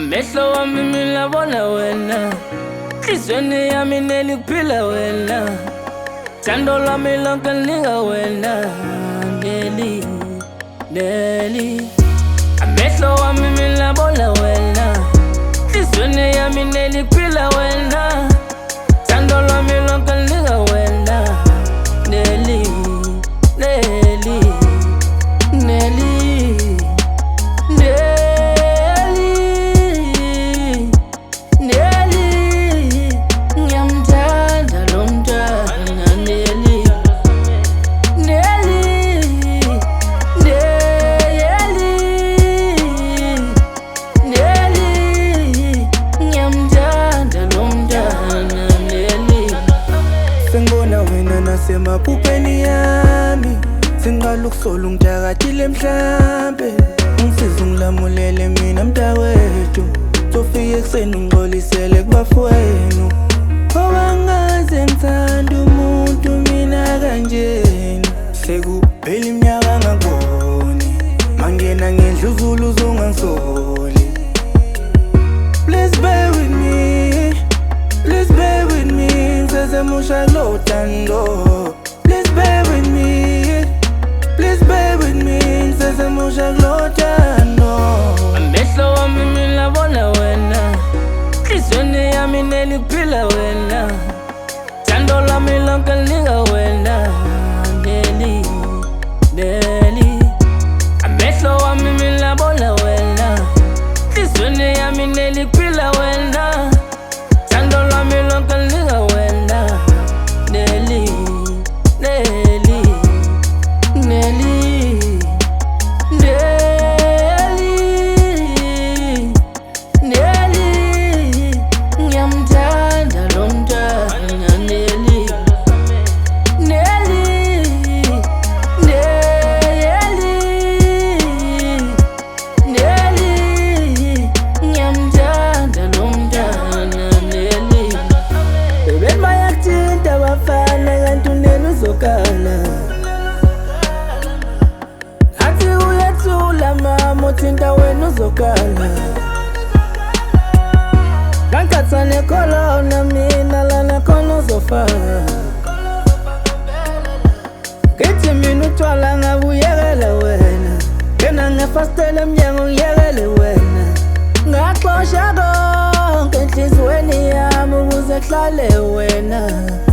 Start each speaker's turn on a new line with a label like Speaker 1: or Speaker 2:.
Speaker 1: Amehlo wami mina bona wena, Inhlizweni yami nelikuphila wena, thando lwami lonke linika wena, Nelly, Nelly. Amehlo wami mina bona wena, Inhlizweni yami nelikuphila wena, thando lwami lonke linika wena, Nelly, Nelly, Nelly.
Speaker 2: Semaphupheni yami sinqala ukusola ungithakathile mhlambe ungisize ungilamulele mina mntakwethu sofika ekuseni ungixolisele kubafowenu ngoba ngaze ngithanda umuntu mina kanjena sekuphela iminyaka ngakuboni mangena ngendlu uzulu uzongangisoli. Please bear with me, please bear with me, ngisesemusha lo thando. Please bear with me, please bear with me, ngisesemusha lo thando.
Speaker 1: Amehlo wami mina bona wena, Inhlizweni yami nelikuphila wena, thando lwami lonke linika wena, Nelly, Nelly. Amehlo wami mina bona wena, Inhlizweni yami nelikuphila wena, thando lwami lonke linika wena, Nelly, Nelly, Nelly, Nelly, Nelly. Ngiyamthanda lo mntwana Nelly, Nelly, Nelly, Nelly. Ngiyamthanda lo mntwana Nelly. Bebe bayakuthinta bafana kanti unena uzokala, athi uyethula mama uthinta wena uzokala. Ngangikhathane khona mina lana khona uzofaka, ngithi mina utshwala ngabe uyekele wena, ngena ngefastela emnyango ngiyekele wena. Ngaxosha konke enhlizweni yami ukuze kuhlale wena.